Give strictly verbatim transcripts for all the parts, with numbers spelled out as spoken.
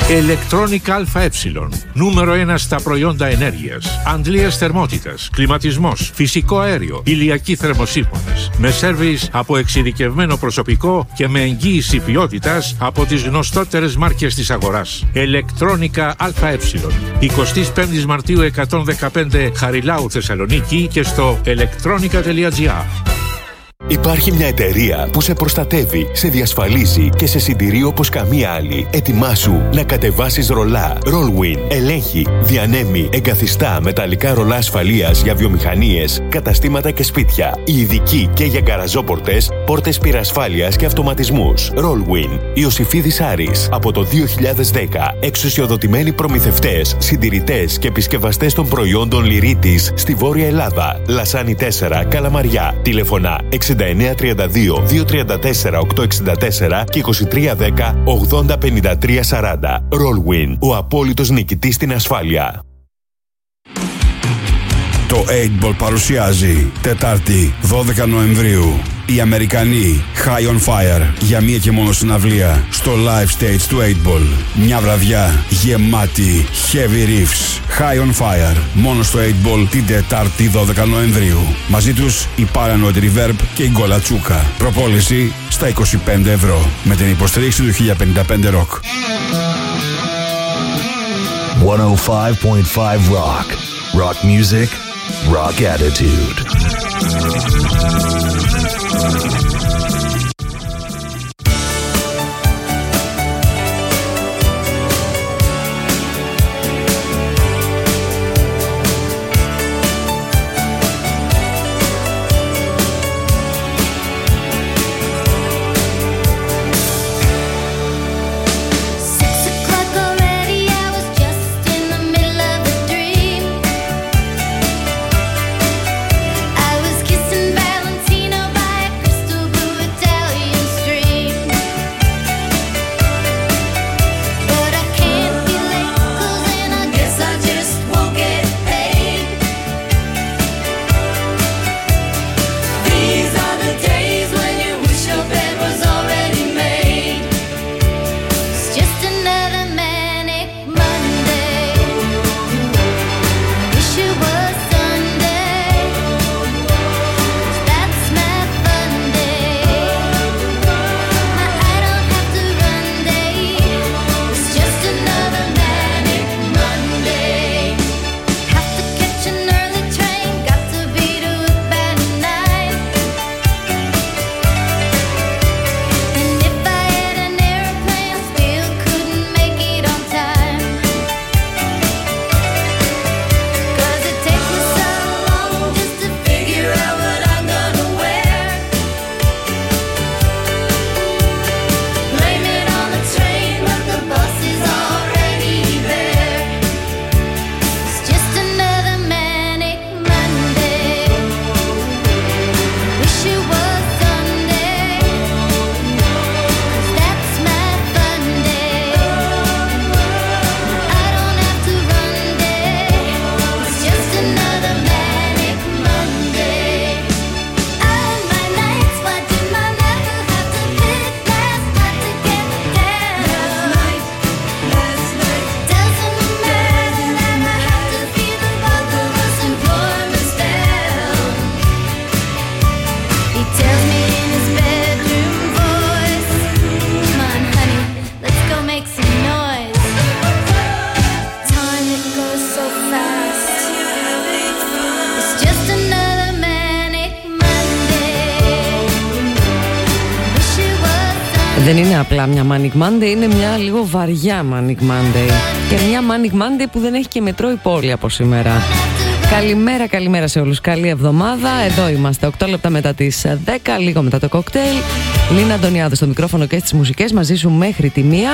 Electronic ΑΕ. Νούμερο ένα στα προϊόντα ενέργειας. Αντλίας θερμότητας, κλιματισμός, φυσικό αέριο, ηλιακοί θερμοσύφωνες. Με σέρβις από εξειδικευμένο προσωπικό και με εγγύηση ποιότητας από τις γνωστότερες μάρκες της αγοράς. Electronica ΑΕ. εικοστή πέμπτη Μαρτίου εκατόν δεκαπέντε Χαριλάου Θεσσαλονίκη και στο electronica τελεία gr. Υπάρχει μια εταιρεία που σε προστατεύει, σε διασφαλίζει και σε συντηρεί όπως καμία άλλη. Ετοιμάσου να κατεβάσεις ρολά. Rollwin ελέγχει, διανέμει, εγκαθιστά μεταλλικά ρολά ασφαλείας για βιομηχανίες, καταστήματα και σπίτια. Η ειδική και για γκαραζόπορτες, πόρτες πυρασφάλειας και αυτοματισμούς. Rollwin. Ιωσηφίδης Άρης. Από το δύο χιλιάδες δέκα. Εξουσιοδοτημένοι προμηθευτές, συντηρητές και επισκευαστές των προϊόντων Λυρίτης στη Βόρεια Ελλάδα. Λασάνι τέσσερα, Καλαμαριά. Τηλεφωνά εξήντα εννέα τριάντα δύο διακόσια τριάντα τέσσερα οκτακόσια εξήντα τέσσερα και είκοσι τρία δέκα ογδόντα πενήντα τρία σαράντα. Rollwin, ο απόλυτος νικητής στην ασφάλεια. Το οκτώ Ball παρουσιάζει Τετάρτη δώδεκα Νοεμβρίου οι Αμερικανοί High on Fire για μία και μόνο συναυλία στο live stage του οκτώ Ball. Μια βραδιά γεμάτη heavy riffs. High on Fire μόνο στο οκτώ Ball την Τετάρτη δώδεκα Νοεμβρίου. Μαζί τους η Paranoid Reverb και η Γκολατσούκα. Προπόληση στα είκοσι πέντε ευρώ με την υποστήριξη του χίλια πενήντα πέντε Rock. εκατόν πέντε κόμμα πέντε Rock. Rock music, rock attitude. Δεν είναι απλά μια Manic Monday, είναι μια λίγο βαριά Manic Monday. Και μια Manic Monday που δεν έχει και μετρό η πόλη από σήμερα. Καλημέρα, καλημέρα σε όλους. Καλή εβδομάδα. Εδώ είμαστε οκτώ λεπτά μετά τις δέκα, λίγο μετά το κοκτέιλ. Λίνα Αντωνιάδου στο μικρόφωνο και στις μουσικές, μαζί σου μέχρι τη μία.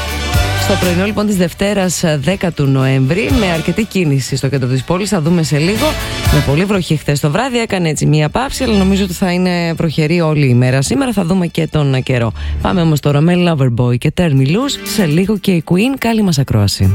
Στο πρωινό λοιπόν της Δευτέρας δέκα του Νοέμβρη, με αρκετή κίνηση στο κέντρο της πόλης. Θα δούμε σε λίγο. Με πολύ βροχή χθες το βράδυ, έκανε έτσι μία πάυση, αλλά νομίζω ότι θα είναι βροχερή όλη η μέρα. Σήμερα θα δούμε και τον καιρό. Πάμε όμως τώρα με Loverboy και Turn Me Loose. Σε λίγο και η Queen. Καλή μας ακρόαση.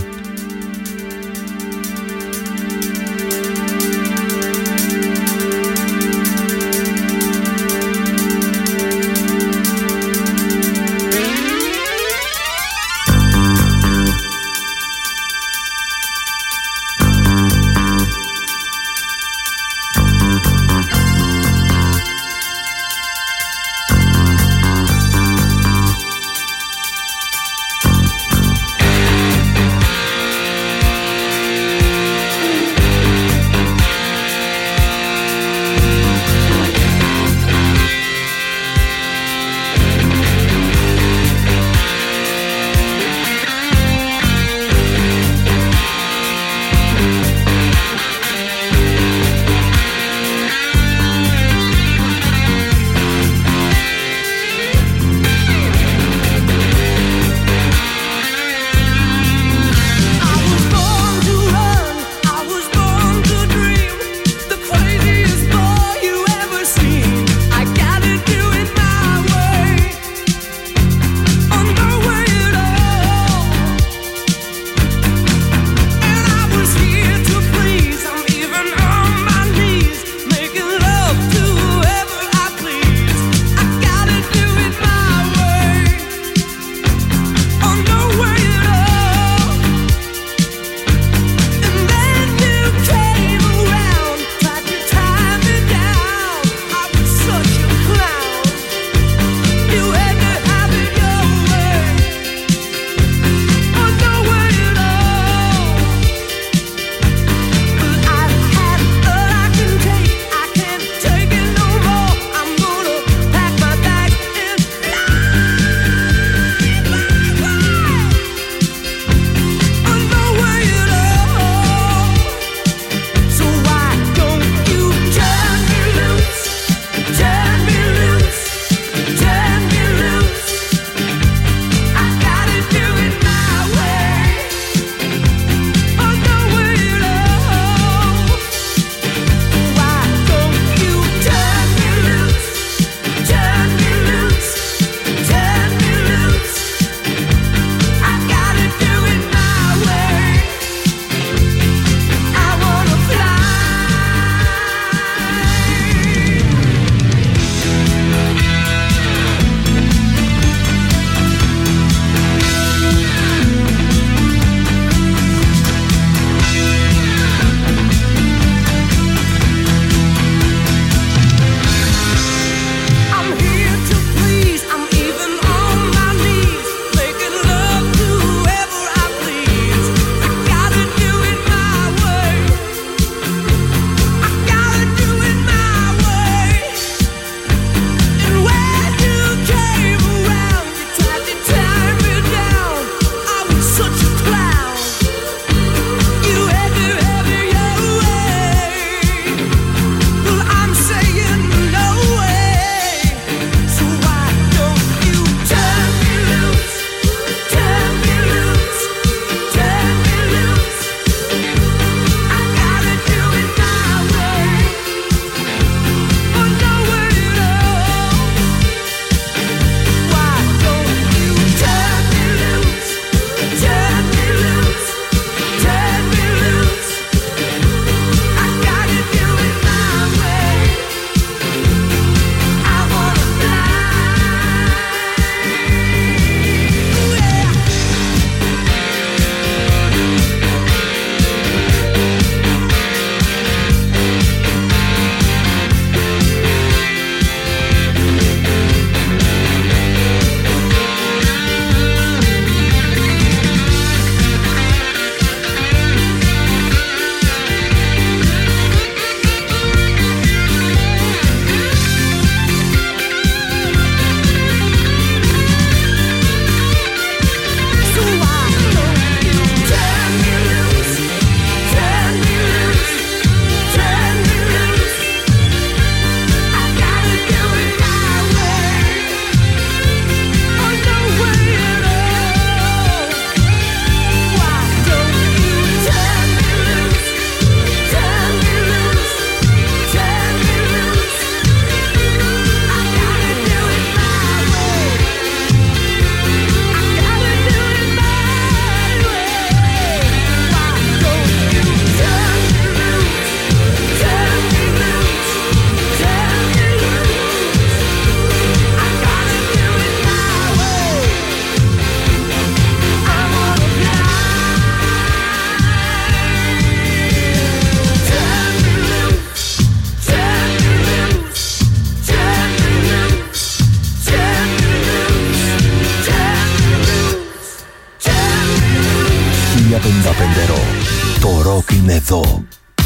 εβδομήντα πέντε Rock. Το ροκ είναι εδώ.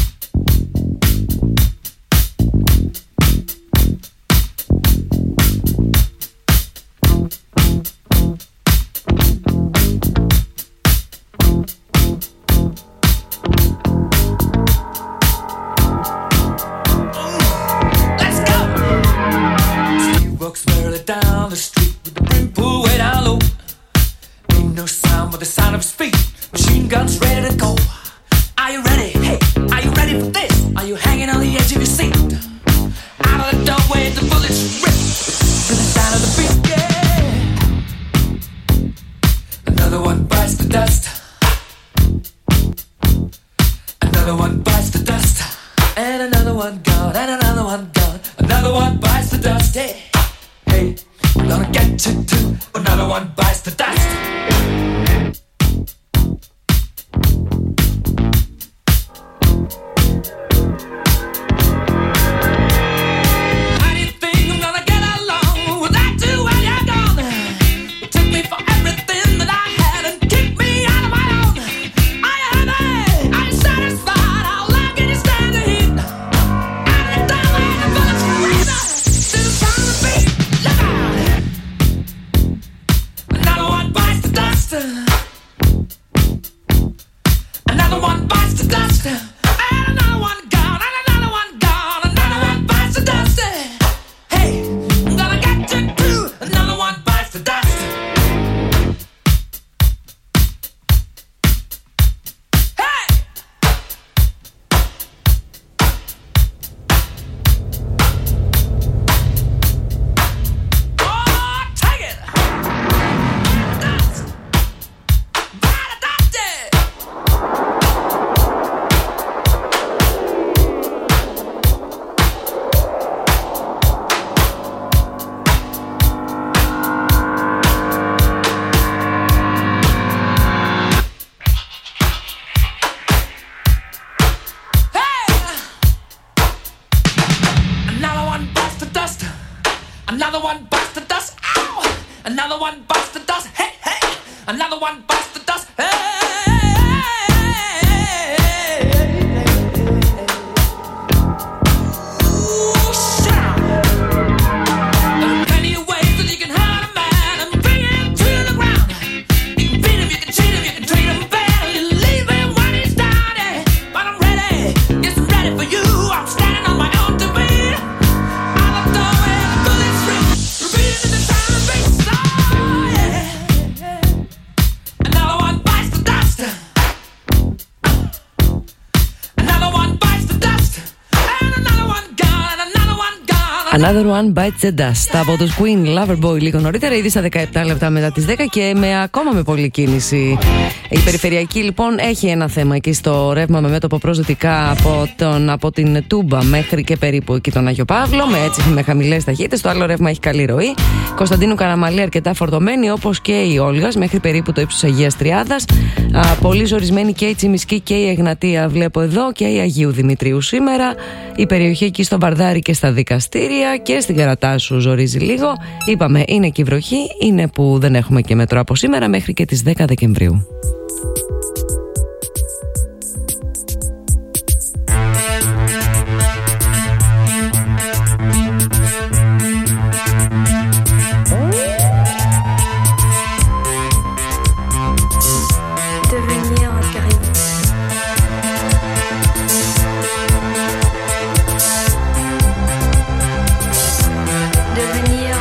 Another One Bites the Dust από τους Queen, Loverboy λίγο νωρίτερα, ήδη στα δεκαεπτά λεπτά μετά τις δέκα και με ακόμα με πολλή κίνηση. Η περιφερειακή λοιπόν έχει ένα θέμα εκεί στο ρεύμα με μέτωπο προς δυτικά από, τον, από την Τούμπα μέχρι και περίπου εκεί τον Άγιο Παύλο, με, έτσι, με χαμηλές ταχύτητες. Το άλλο ρεύμα έχει καλή ροή. Κωνσταντίνου Καραμαλή αρκετά φορτωμένη, όπως και η Όλγας μέχρι περίπου το ύψος Αγίας Τριάδας. Α, πολύ ζορισμένη και η Τσιμισκή και η Εγνατία βλέπω εδώ και η Αγίου Δημητρίου σήμερα. Η περιοχή εκεί στο Βαρδάρι και στα δικαστήρια και στην Καρατάσου ζορίζει λίγο. Είπαμε είναι και η βροχή, είναι που δεν έχουμε και μετρό από σήμερα μέχρι και τις δέκα Δεκεμβρίου.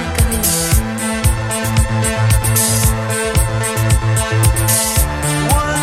One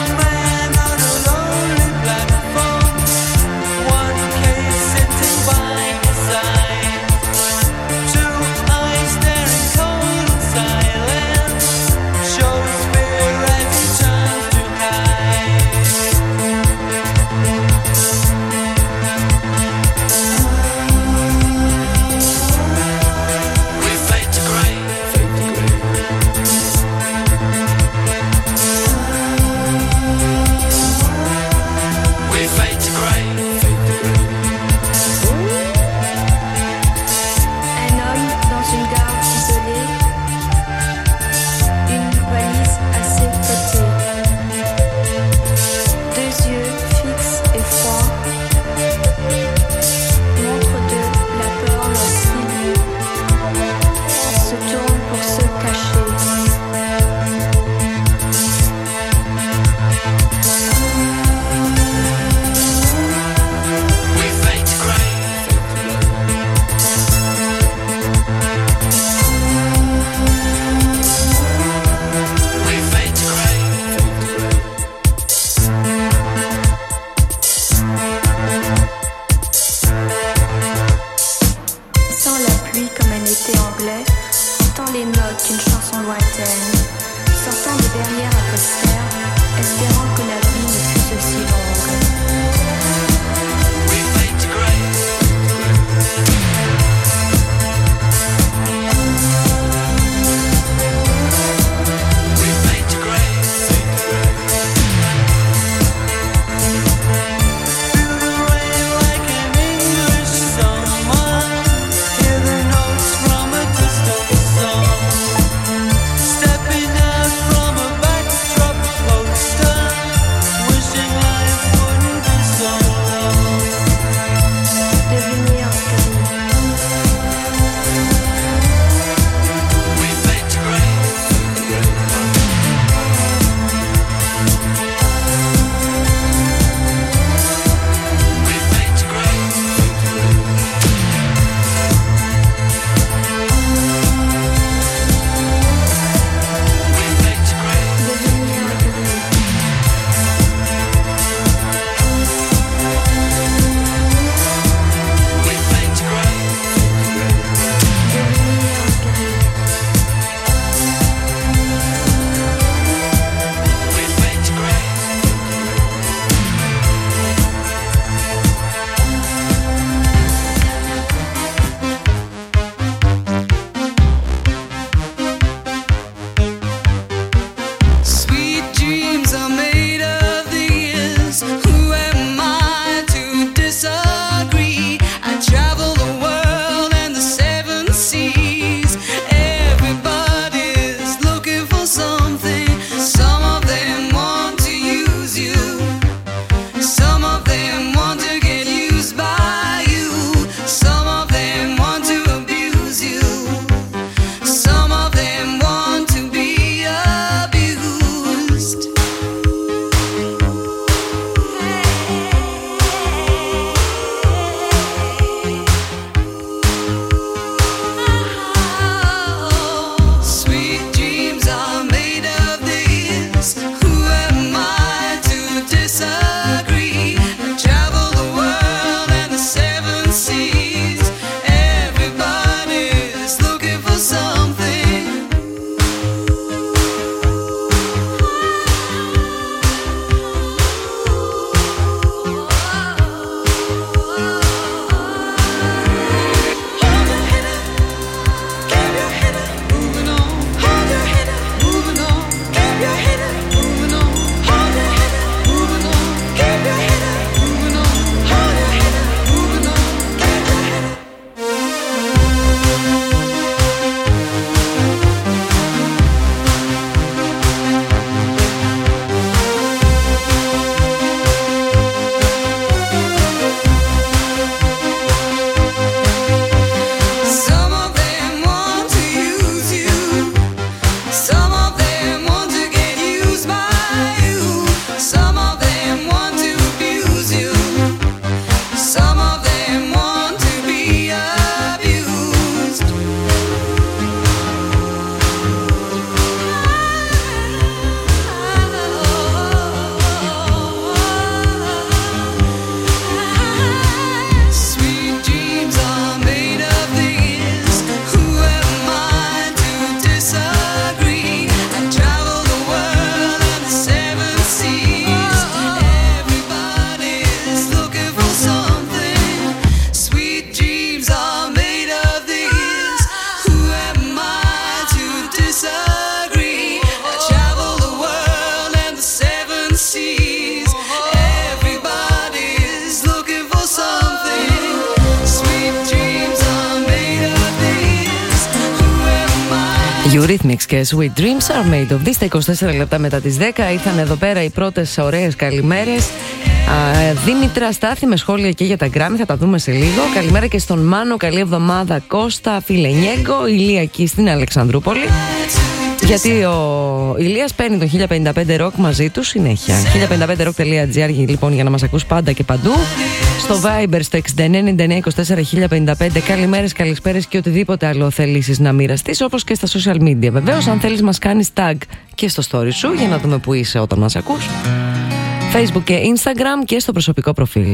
Eurythmics και Sweet Dreams are made of this. Τα είκοσι τέσσερα λεπτά μετά τις δέκα ήρθαν εδώ πέρα οι πρώτες ωραίες καλημέρες. Δήμητρα Στάθη με σχόλια και για τα γκράμμι, θα τα δούμε σε λίγο. Καλημέρα και στον Μάνο, καλή εβδομάδα Κώστα, φίλε Νιέγκο, Ηλία εκεί στην Αλεξανδρούπολη. Γιατί ο Ηλίας παίρνει το χίλια πενήντα πέντε ροκ μαζί του συνέχεια. χίλια πενήντα πέντε ροκ τελεία τζι άρ λοιπόν για να μας ακούς πάντα και παντού. Στο Viber στο εξήντα εννέα ενενήντα εννέα είκοσι τέσσερα χίλια πενήντα πέντε. Καλημέρες, καλησπέρες και οτιδήποτε άλλο θέλεις να μοιραστείς, όπως και στα social media. Βεβαίως, αν θέλεις μας κάνεις tag και στο story σου για να δούμε που είσαι όταν μας ακούς. Facebook και Instagram και στο προσωπικό προφίλ.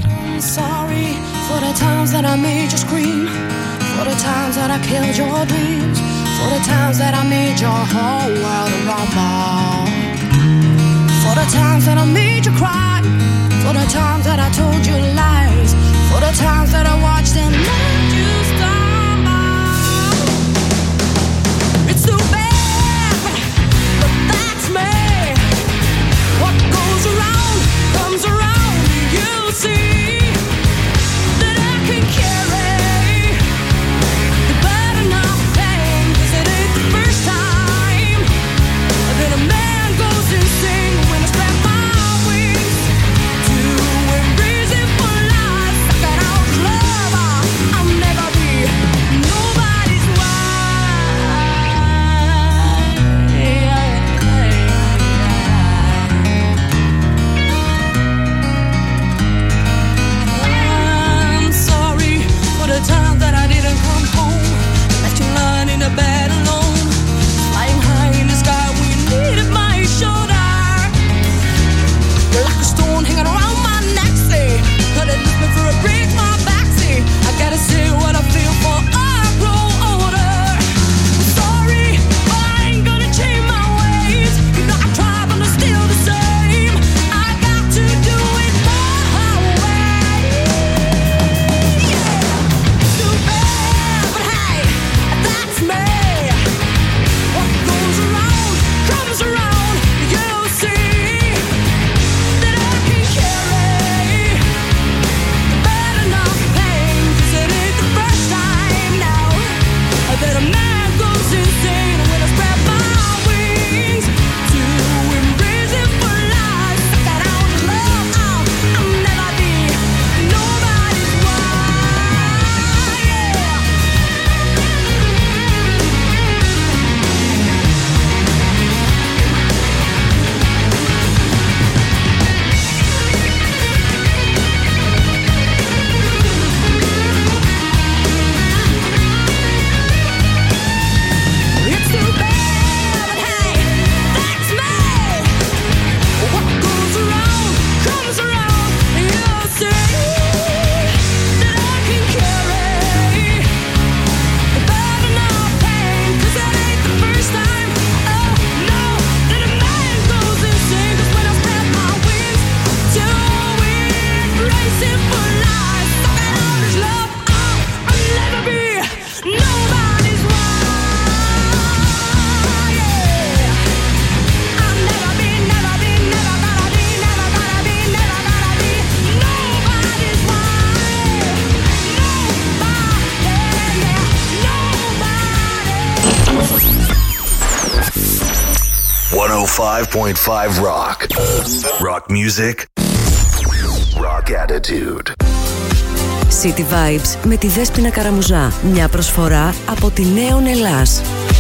For the times that I made your whole world a rumble. For the times that I made you cry. For the times that I told you lies. For the times that I watched and let you stumble. It's too bad, but that's me. What goes around comes around. You see that I can carry. εκατόν πέντε κόμμα πέντε Rock. Rock music. Rock attitude. City Vibes με τη Δέσποινα Καραμουζά. Μια προσφορά από τη Νέον Ελλάς.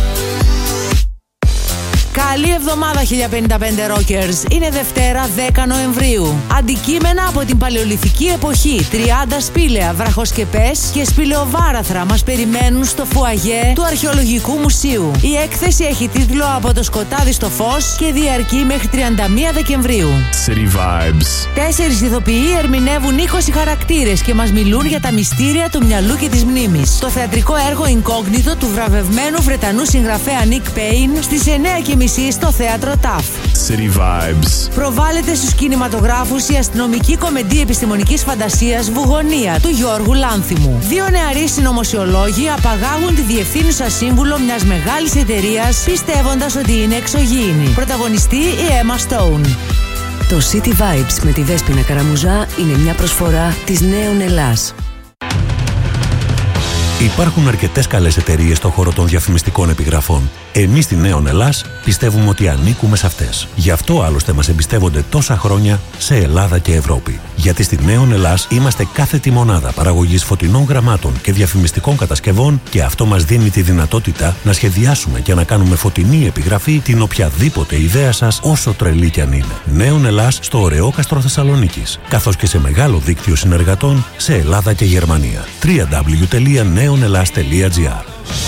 Καλή εβδομάδα χίλια πενήντα πέντε Rockers. Είναι Δευτέρα δέκα Νοεμβρίου. Αντικείμενα από την παλαιολιθική εποχή, τριάντα σπήλαια, βραχοσκεπές και σπηλαιοβάραθρα μας περιμένουν στο φουαγέ του Αρχαιολογικού Μουσείου. Η έκθεση έχει τίτλο «Από το σκοτάδι στο φως» και διαρκεί μέχρι τριάντα μία Δεκεμβρίου. City Vibes. Τέσσερις ηθοποιοί ερμηνεύουν είκοσι χαρακτήρες και μας μιλούν για τα μυστήρια του μυαλού και της μνήμης. Το θεατρικό έργο Incognito του βραβευμένου Βρετανού συγγραφέα Nick Payne στις εννέα και μισή στο θέατρο ταφ. City Vibes. Προβάλλεται στους κινηματογράφους η αστυνομική κομμεντή επιστημονικής φαντασίας Βουγωνία του Γιώργου Λάνθιμου. Δύο νεαροί συνωμοσιολόγοι απαγάγουν τη διευθύνουσα σύμβουλο μιας μεγάλης εταιρείας πιστεύοντας ότι είναι εξωγήινη. Πρωταγωνιστή η Emma Stone. Το City Vibes με τη Δέσποινα Καραμουζά είναι μια προσφορά της Νέων Ελλάς. Υπάρχουν αρκετές καλές εταιρείες στον χώρο των διαφημιστικών επιγραφών. Εμείς στη Νέον Ελλάς πιστεύουμε ότι ανήκουμε σε αυτές. Γι' αυτό άλλωστε μας εμπιστεύονται τόσα χρόνια σε Ελλάδα και Ευρώπη. Γιατί στη Νέον Ελλάς είμαστε κάθετη μονάδα παραγωγής φωτεινών γραμμάτων και διαφημιστικών κατασκευών και αυτό μας δίνει τη δυνατότητα να σχεδιάσουμε και να κάνουμε φωτεινή επιγραφή την οποιαδήποτε ιδέα σας, όσο τρελή κι αν είναι. Νέον Ελλάς στο Ωρεόκαστρο Θεσσαλονίκης, καθώς και σε μεγάλο δίκτυο συνεργατών σε Ελλάδα και Γερμανία. double-u double-u double-u τελεία νέον ελλάς τελεία τζι άρ.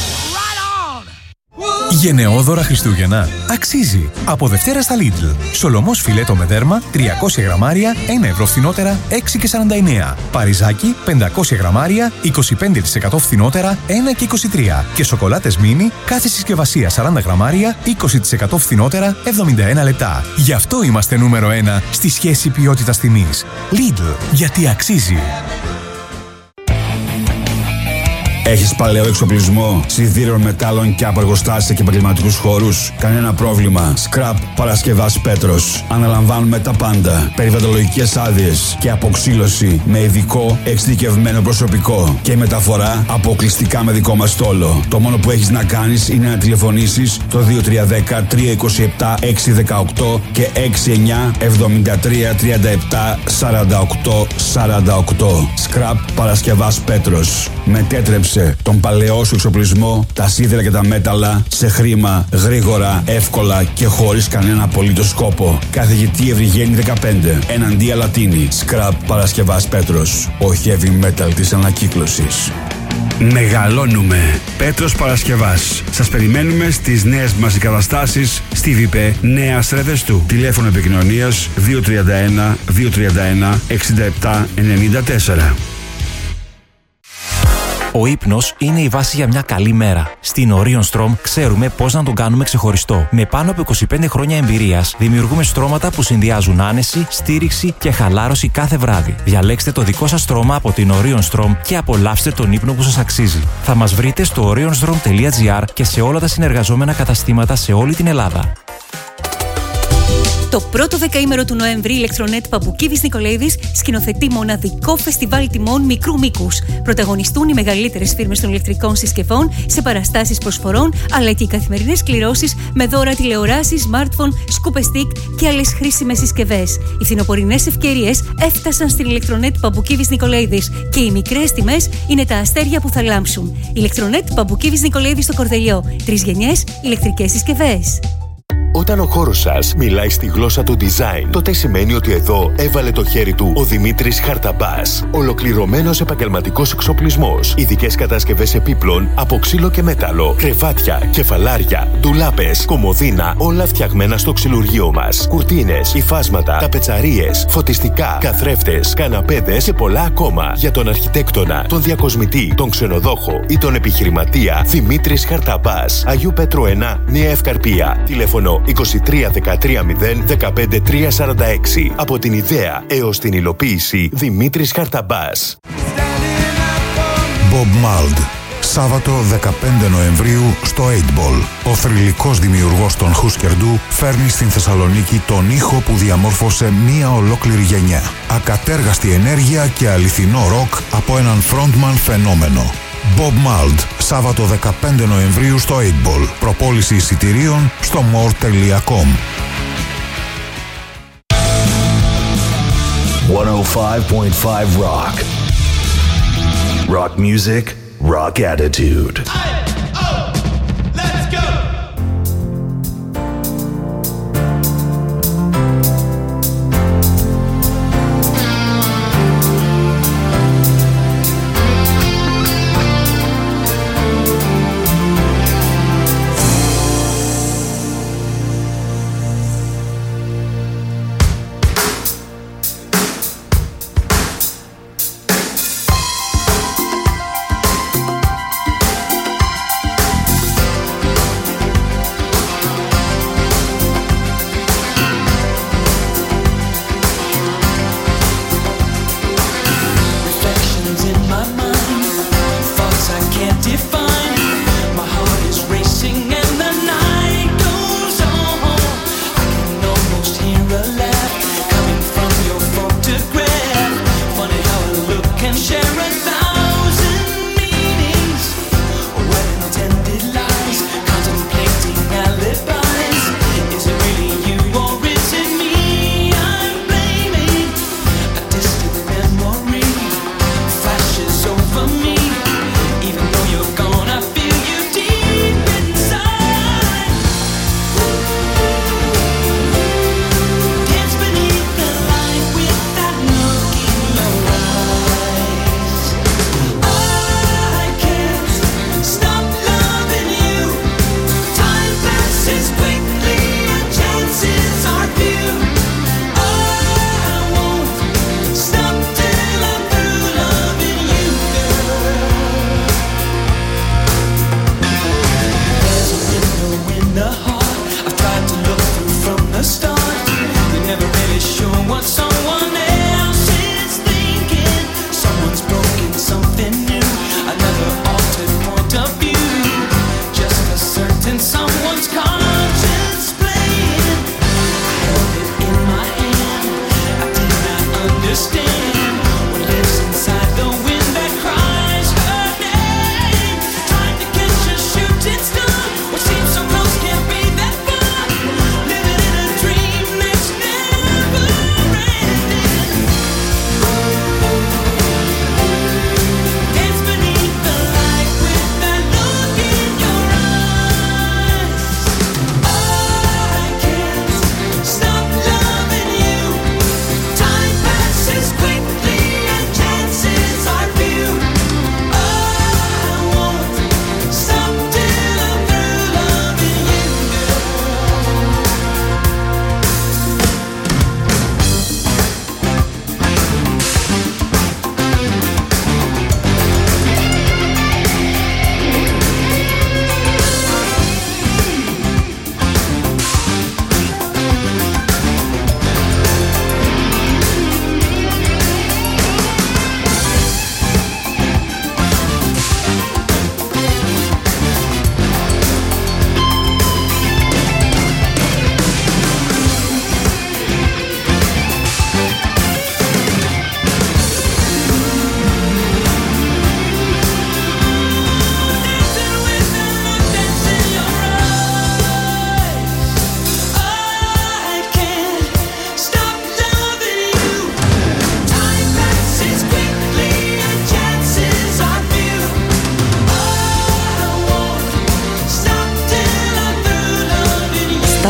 Γενναιόδωρα Χριστούγεννα. Αξίζει. Από Δευτέρα στα Lidl. Σολομός φιλέτο με δέρμα τριακόσια γραμμάρια, ένα ευρώ φθηνότερα, έξι και σαράντα εννέα. Παριζάκι πεντακόσια γραμμάρια, είκοσι πέντε τοις εκατό φθηνότερα, ένα και είκοσι τρία. Και σοκολάτες μίνι, κάθε συσκευασία σαράντα γραμμάρια, είκοσι τοις εκατό φθηνότερα, εβδομήντα ένα λεπτά. Γι' αυτό είμαστε νούμερο ένα στη σχέση ποιότητας τιμής. Lidl. Γιατί αξίζει. Έχεις παλαιό εξοπλισμό, σιδήρων, μετάλλων και από εργοστάσια και επαγγελματικούς χώρους? Κανένα πρόβλημα. Scrap Παρασκευάς Πέτρος. Αναλαμβάνουμε τα πάντα. Περιβαλλοντολογικές άδειες και αποξύλωση με ειδικό εξειδικευμένο προσωπικό. Και μεταφορά αποκλειστικά με δικό μας στόλο. Το μόνο που έχεις να κάνεις είναι να τηλεφωνήσεις το δύο τρία ένα μηδέν τρία είκοσι επτά έξι δεκαοκτώ και έξι εννιά εβδομήντα τρία τριάντα επτά σαράντα οκτώ σαράντα οκτώ. Scrap Παρασκευάς Πέτρος. Μετέτρεψε τον παλαιό σου εξοπλισμό, τα σίδερα και τα μέταλλα σε χρήμα, γρήγορα, εύκολα και χωρίς κανένα απολύτως σκόπο. Καθηγητή Ευρυγένη δεκαπέντε, εναντία Λατίνη. Scrap Παρασκευάς Πέτρος. Ο heavy metal της ανακύκλωσης. Μεγαλώνουμε. Πέτρος Παρασκευάς. Σας περιμένουμε στις νέες μας εγκαταστάσεις στη ΒΙΠΕ Νέα Ρεδεστού. Τηλέφωνο επικοινωνίας δύο τρία ένα δύο τρία ένα εξήντα επτά ενενήντα τέσσερα. Ο ύπνος είναι η βάση για μια καλή μέρα. Στην Orion Strom ξέρουμε πώς να τον κάνουμε ξεχωριστό. Με πάνω από είκοσι πέντε χρόνια εμπειρίας, δημιουργούμε στρώματα που συνδυάζουν άνεση, στήριξη και χαλάρωση κάθε βράδυ. Διαλέξτε το δικό σας στρώμα από την Orion Strom και απολαύστε τον ύπνο που σας αξίζει. Θα μας βρείτε στο orion strom τελεία τζι άρ και σε όλα τα συνεργαζόμενα καταστήματα σε όλη την Ελλάδα. Το πρώτο δεκαήμερο του Νοέμβρη, η Ηλεκτρονέτ Παπουκίδης Νικολαίδης σκηνοθετεί μοναδικό φεστιβάλ τιμών μικρού μήκους. Πρωταγωνιστούν οι μεγαλύτερες φίρμες των ηλεκτρικών συσκευών σε παραστάσεις προσφορών, αλλά και οι καθημερινές κληρώσεις με δώρα τηλεοράσεις, smartphone, scoop stick και άλλες χρήσιμες συσκευές. Οι φθινοπορεινές ευκαιρίες έφτασαν στην Ηλεκτρονέτ Παπουκίδης Νικολαίδης και οι μικρές τιμές είναι τα αστέρια που θα λάμψουν. Ηλεκτρονέτ Παπουκίδης Νικολαίδης στο Κορδελιό. Τρεις γενιές ηλεκτρικές συσκευές. Όταν ο χώρος σας μιλάει στη γλώσσα του design, τότε σημαίνει ότι εδώ έβαλε το χέρι του ο Δημήτρης Χαρταμπάς. Ολοκληρωμένος επαγγελματικός εξοπλισμός, ειδικές κατασκευές επίπλων από ξύλο και μέταλλο, κρεβάτια, κεφαλάρια, ντουλάπες, κομοδίνα, όλα φτιαγμένα στο ξυλουργείο μας. Κουρτίνες, υφάσματα, ταπετσαρίες, φωτιστικά, καθρέφτες, καναπέδες και πολλά ακόμα. Για τον αρχιτέκτονα, τον διακοσμητή, τον ξενοδόχο ή τον επιχειρηματία, Δημήτρης Χαρταμπάς. Αγίου Πέτρου ένα, Νέα Ευκαρπία. Τηλέφωνο είκοσι τρία δεκατρία μηδέν δεκαπέντε τρία σαράντα έξι. Από την ιδέα έως την υλοποίηση, Δημήτρης Χαρταμπάς. Bob Mould. Σάββατο δεκαπέντε Νοεμβρίου στο οκτώ Ball. Ο θρυλικός δημιουργός των Husker Du φέρνει στην Θεσσαλονίκη τον ήχο που διαμόρφωσε μία ολόκληρη γενιά. Ακατέργαστη ενέργεια και αληθινό ροκ από έναν frontman φαινόμενο. Bob Mould, Σάββατο δεκαπέντε Νοεμβρίου στο οκτώ Ball. Προπόληση εισιτηρίων στο more τελεία com. εκατόν πέντε κόμμα πέντε Rock. Rock music, rock attitude.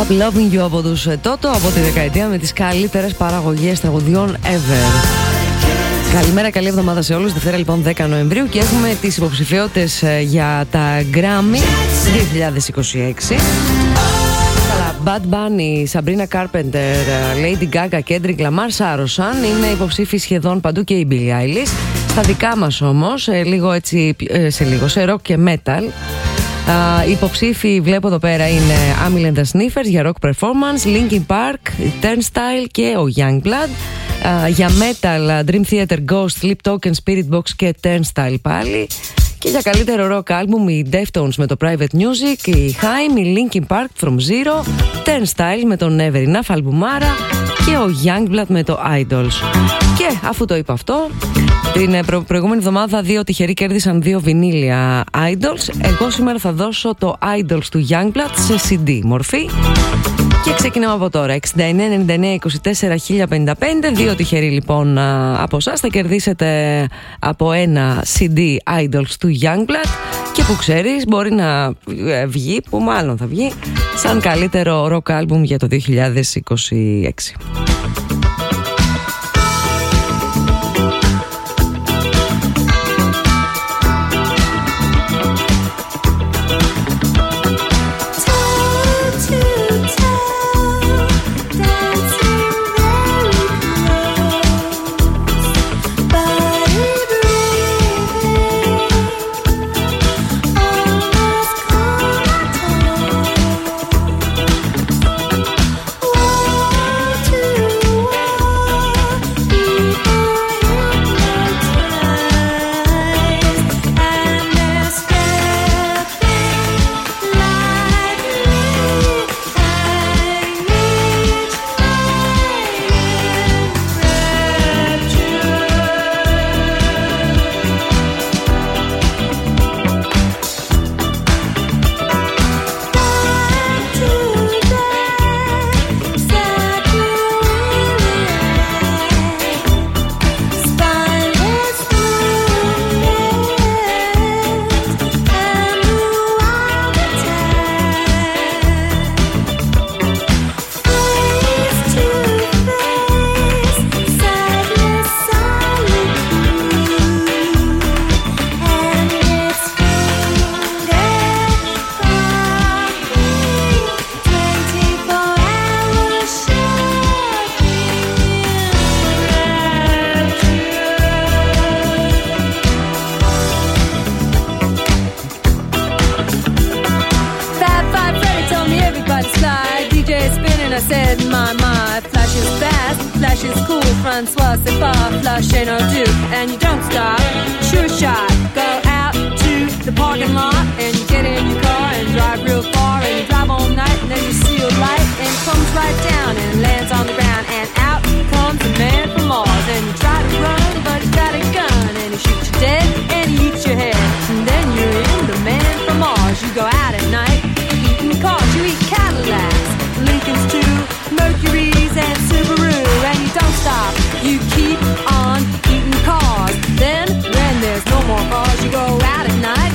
Stop Loving You από τους Toto, από τη δεκαετία με τις καλύτερες παραγωγές τραγουδιών ever. Καλημέρα, καλή εβδομάδα σε όλους. Δευτέρα λοιπόν δέκα Νοεμβρίου και έχουμε τις υποψηφιότητες για τα Grammy είκοσι είκοσι έξι. Bad Bunny, Sabrina Carpenter, Lady Gaga, Kendrick Lamar, Sarah Sun είναι υποψήφοι σχεδόν παντού και η Billie Eilish. Στα δικά μας όμως, λίγο έτσι, σε λίγο, σε rock και metal. Οι υποψήφοι βλέπω εδώ πέρα είναι Amyl and the Sniffers για rock performance, Linkin Park, Turnstile και ο Youngblood. Για metal, Dream Theater, Ghost, Sleep Token, Spirit Box και Turnstile πάλι. Και για καλύτερο rock album οι Deftones με το Private Music, η Haim, η Linkin Park, From Zero, Turnstile με το Never Enough αλμπουμάρα και ο Youngblood με το Idols. Και αφού το είπα αυτό, την προ- προηγούμενη εβδομάδα δύο τυχεροί κέρδισαν δύο βινίλια Idols. Εγώ σήμερα θα δώσω το Idols του Youngblood σε σι ντι μορφή. Και ξεκινάμε από τώρα. εξήντα εννέα ενενήντα εννέα είκοσι τέσσερα χίλια πενήντα πέντε. Δύο τυχεροί λοιπόν από εσάς θα κερδίσετε από ένα σι ντι Idols του Youngblood. Και που ξέρεις, μπορεί να βγει, που μάλλον θα βγει, σαν καλύτερο rock album για το δύο χιλιάδες είκοσι έξι.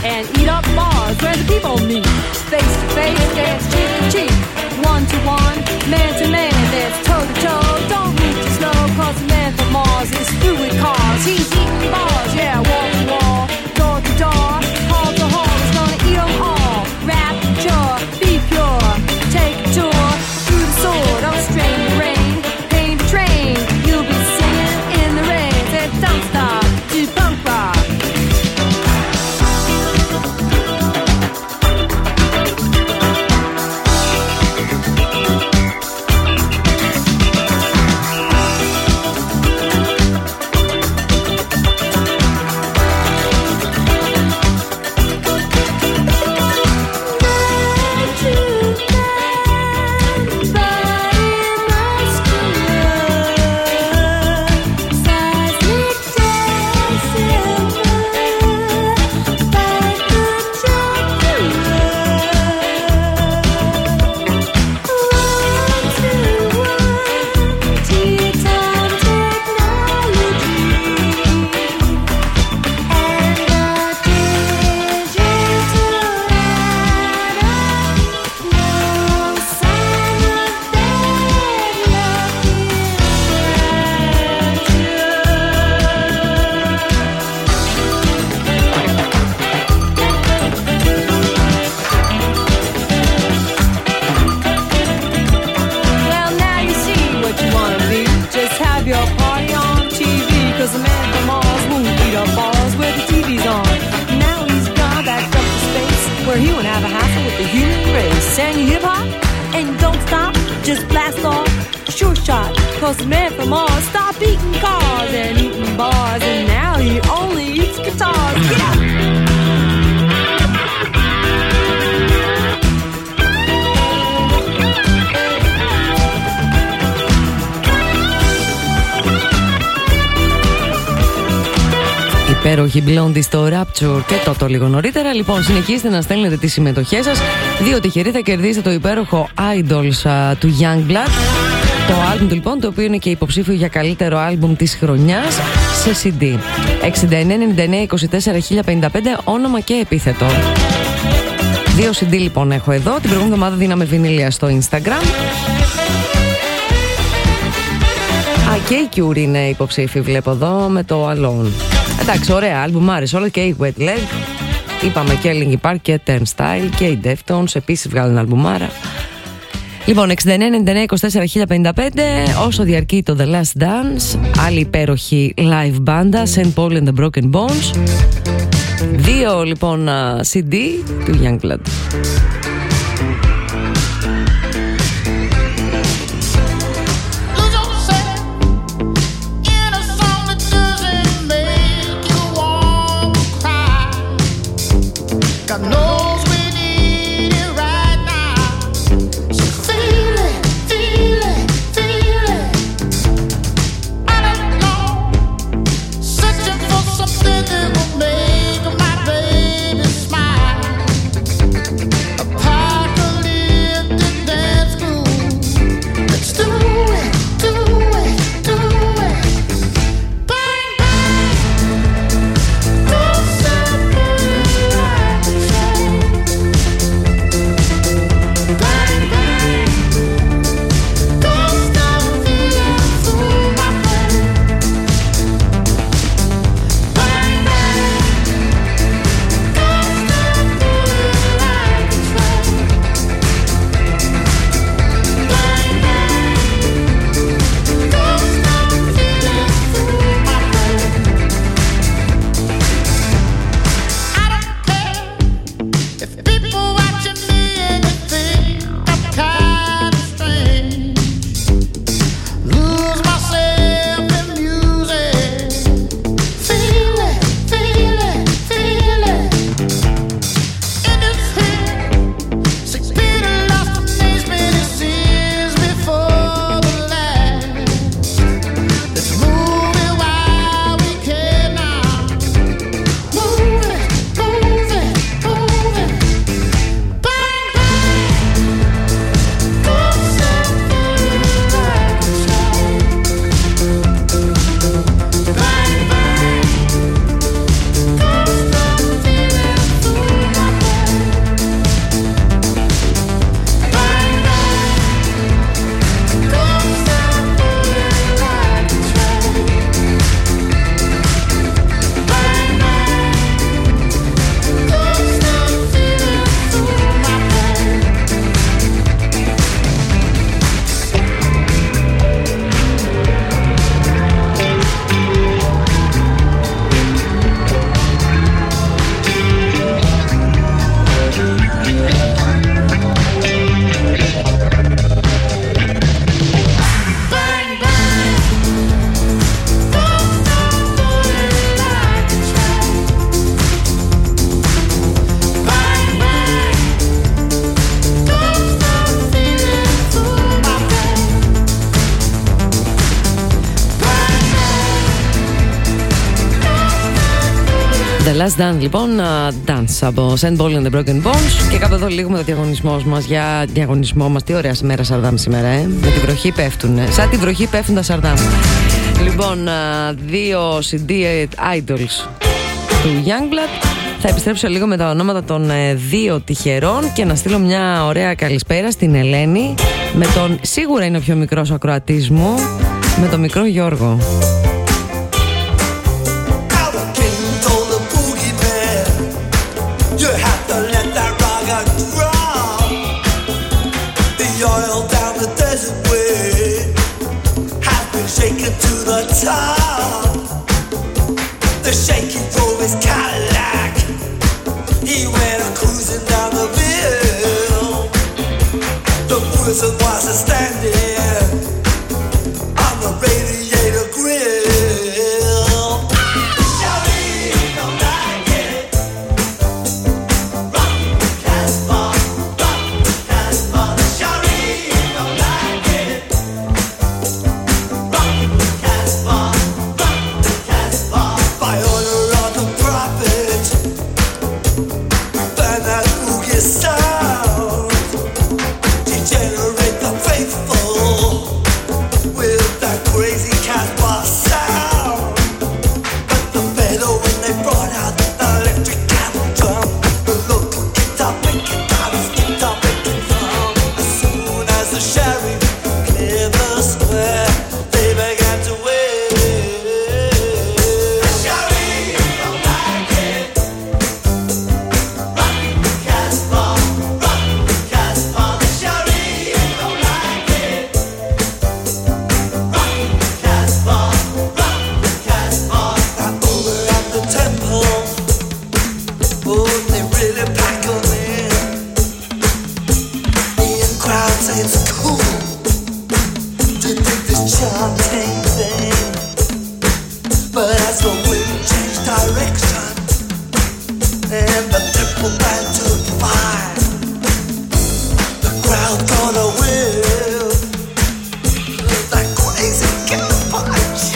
Where the people meet, face to face, dance cheek to cheek, one to one. race. And you hip hop and don't stop, just blast off, sure shot. Cause the man from Mars stopped eating cars and eating bars, and now he only eats guitars. Get up! Υπέροχη Blondie στο Rapture και το, το λίγο νωρίτερα. Λοιπόν, συνεχίστε να στέλνετε τις συμμετοχές σας, διότι τυχεροί θα κερδίσετε το υπέροχο Idols uh, του Youngblood. Το άλμπουμ του λοιπόν, το οποίο είναι και υποψήφιο για καλύτερο άλμπουμ της χρονιάς σε σι ντι. εξήντα εννέα ενενήντα εννέα είκοσι τέσσερα χίλια πενήντα πέντε, όνομα και επίθετο. Δύο σι ντι λοιπόν έχω εδώ. Την προηγούμενη εβδομάδα δίναμε βινίλια στο Instagram. Α, και η Cure είναι υποψήφη, βλέπω εδώ, με το Alone. Εντάξει, ωραία, άλμπουμ μ' άρεσε όλα, και η Wet Leg. Είπαμε και Linkin Park και Turnstile και οι Deftones επίσης βγάλουν αλμπουμάρα. Λοιπόν, εξήντα εννέα ενενήντα εννέα είκοσι τέσσερα χίλια πενήντα πέντε, όσο διαρκεί το The Last Dance, άλλη υπέροχη live μπάντα, Saint Paul and the Broken Bones. Δύο λοιπόν σι ντι του Youngblood. Last Dance λοιπόν, uh, Dance από Saint Paul and the Broken Bones. Και κάπου εδώ λίγουμε το διαγωνισμό μας. Για διαγωνισμό μας, τι ωραία μέρα Σαρδάμ σήμερα, ε. Με τη βροχή πέφτουνε. Σαν τη βροχή πέφτουν τα Σαρδάμ. Λοιπόν, uh, δύο σι ντι Idols του Youngblood. Θα επιστρέψω λίγο με τα ονόματα των ε, δύο τυχερών και να στείλω μια ωραία καλησπέρα στην Ελένη με τον, σίγουρα είναι ο πιο μικρός ακροατής μου, με τον μικρό Γιώργο. Shaken to the top, the shaky drove his Cadillac. He went cruising down the hill. prison was a standing on the radiator grill. Shawty don't like it. Rock Casbah, rock Casbah. Shawty don't like it. Rock Casbah, rock Casbah. By order of the prophet, burn that boogie sound. Degenerate the faithful with that crazy Casbah sound. But the better when they brought out the electric cattle drum, the local guitar picking guitars, guitar picking drum. As soon as the sheriff cleared the square, they began to wave. The sheriff don't like it. Rock Casbah, rock Casbah. The sheriff don't like it. Rock Casbah, rock Casbah. Now over at the temple, oh, they really pack 'em in. The in crowd say it's cool to do this chanting thing, but as the wind changed direction and the triple band took fire, the crowd gonna whip that crazy campfire.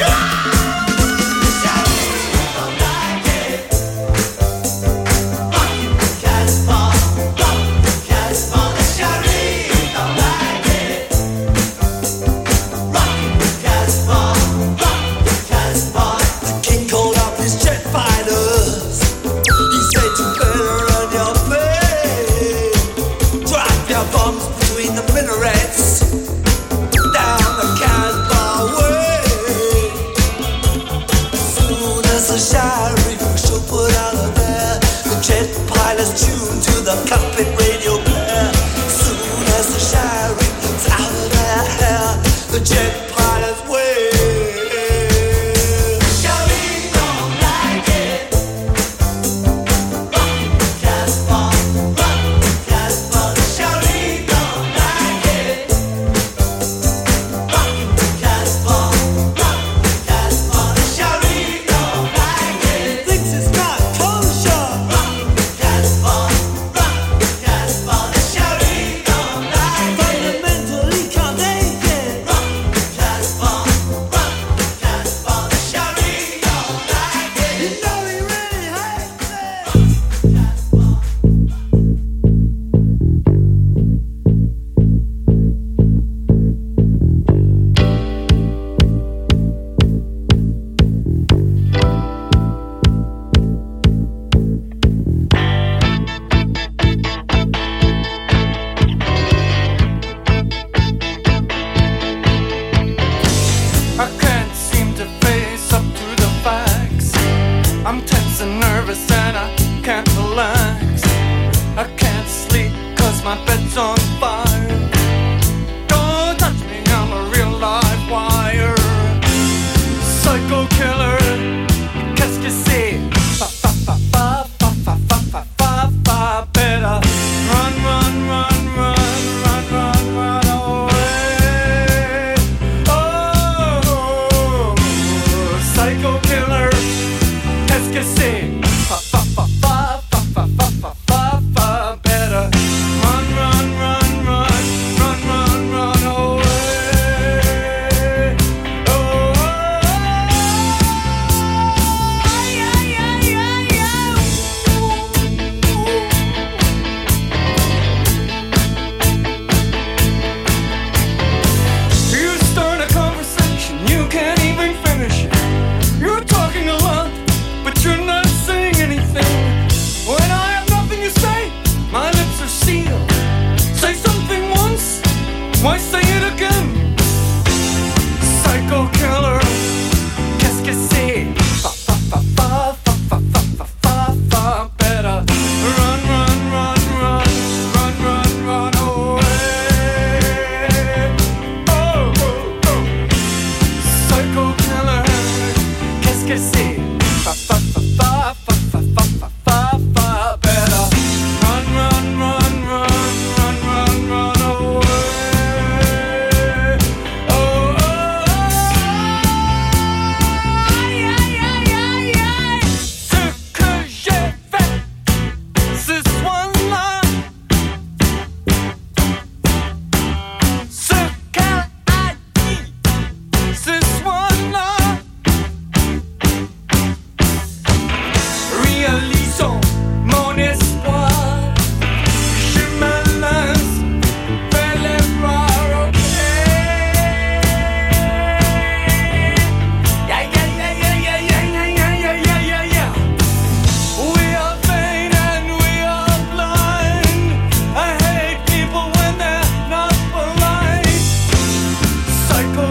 Don't like it. Rock Casbah, rock Casbah. The sheriff don't like it. Rock Casbah, rock Casbah. The king called up his jet fighters. He said you better run your play. Drop your bombs between the minarets down the Casbah way. As soon as the sheriff should put out of there, the jet pilots tuned to the cockpit radio player. As soon as the sheriff's out of their hair, the jet pilots wave. Sheriff don't like it. Rock Casbah, rock Casbah. The sheriff don't like it. Rock Casbah, rock Casbah. The sheriff don't like it. Thinks it's not kosher. Rock Casbah, rock Casbah.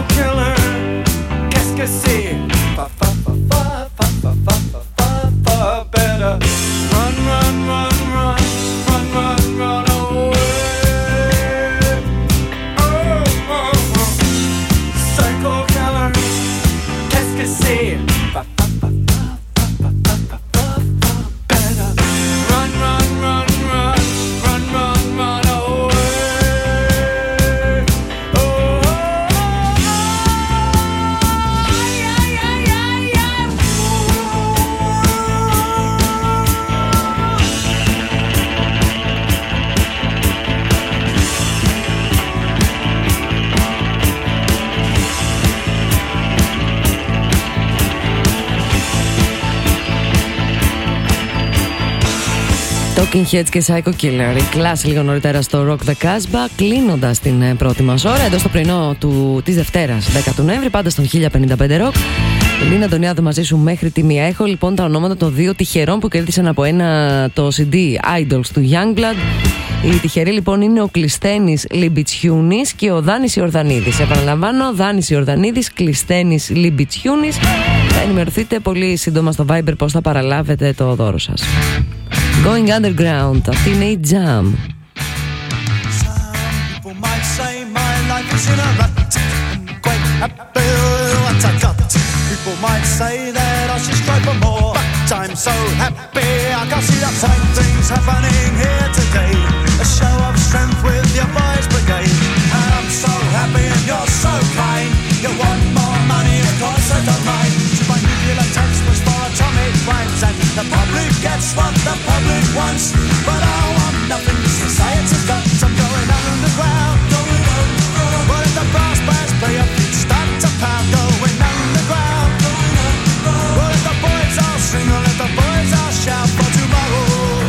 killer, qu'est-ce que c'est? Fa fa fa fa fa fa fa fa fa fa. Better run, run, run, run, run, run, run away. Oh, oh, oh. Psycho killer, qu'est-ce que c'est? Fa fa fa fa fa fa fa fa fa. Better run, run, run, run, run, run, run away. Oh, oh, oh, yeah, yeah, yeah, yeah. Talking Heads και Psycho Killer. Η κλάση λίγο νωρίτερα στο Rock the Casbah, κλείνοντας την ε, πρώτη μας ώρα εδώ στο πρωινό του, της Δευτέρας δέκα του Νοέμβρη, πάντα στον χίλια πενήντα πέντε Rock. Ελίνα Αντωνιάδου μαζί σου μέχρι τη μία. Έχω λοιπόν τα ονόματα των δύο τυχερών που κέρδισαν από ένα το σι ντι Idols του Youngblood. Οι τυχεροί λοιπόν είναι ο Κλεισθένης Λιμπιτσιούνης και ο Δάνης Ιορδανίδης. Επαναλαμβάνω, Δάνης Ιορδανίδης, Κλεισθένης Λιμπιτσιούνης. Θα ενημερωθείτε πολύ σύντομα στο Viber πώς θα παραλάβετε το δώρο σας. Going Underground, αυτή είναι η Jam. People might say my life is in a rut. I'm quite happy with what I got. People might say that I should strive for more, but I'm so happy I can see the same things happening here today. A show of strength with your boys' brigade. And I'm so happy and you're so kind. You want more money, of course I don't mind. To my nuclear tax was for atomic crimes, and the public gets what the public wants. But I want nothing society's got. I'm going underground, going underground. But if the brass bands play your feet start to pound, going underground, going underground. But if the boys all sing or if the boys all shout for tomorrow.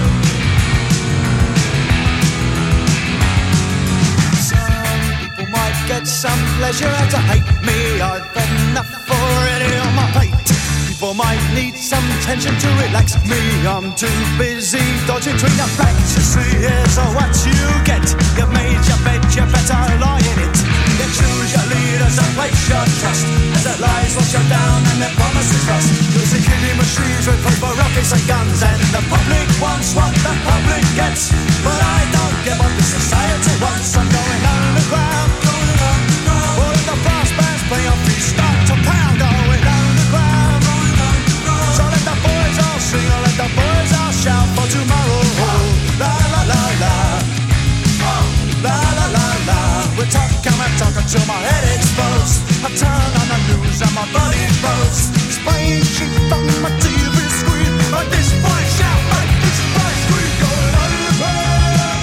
Some people might get some pleasure out of hate me. I've had enough already on my plate. People might need some tension to relax me. I'm too busy dodging between the facts. You see, here's what you get. You've made your bed, you better lie in it. You choose your leaders and place your trust, as their lies wash you down and their promises rust. You'll see killing machines with paper, rockets and guns, and the public wants what the public gets. But I don't get what the society wants. I'm going underground, going underground. All of the brass bands play on feet start to pound, going underground. So let the boys all sing, or let the boys all shout for tomorrow. La la la la, la la la la. We're talking, I'm talking till my head explodes. I turn on the news and my body blows. Spraying shit on my T V screen, but this boy shout, like this boy scream, going underground.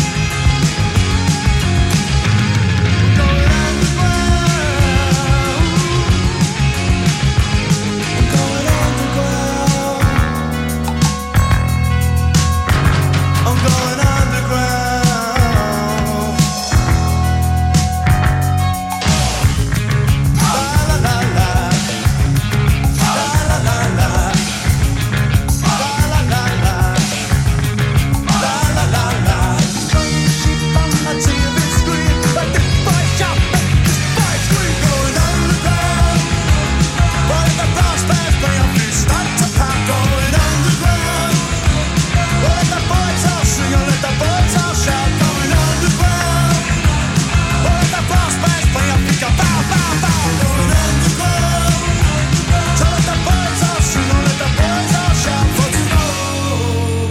Going underground. Going underground. I'm going underground. La la la la, la la la la, la la la la, la la la la. Sheep on my T V screen, but this boy shout, this boy scream, going underground. But if the brass bands play on feet start to pound, going underground. Well, let the boys all sing, or let the boys all shout, going underground. Well, let the brass bands play on feet go bow, bow, bow, going underground. So let the boys all sing, or let the boys all shout for tomorrow.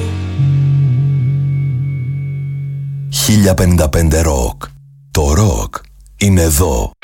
χίλια πενήντα πέντε Rock. Το rock είναι εδώ.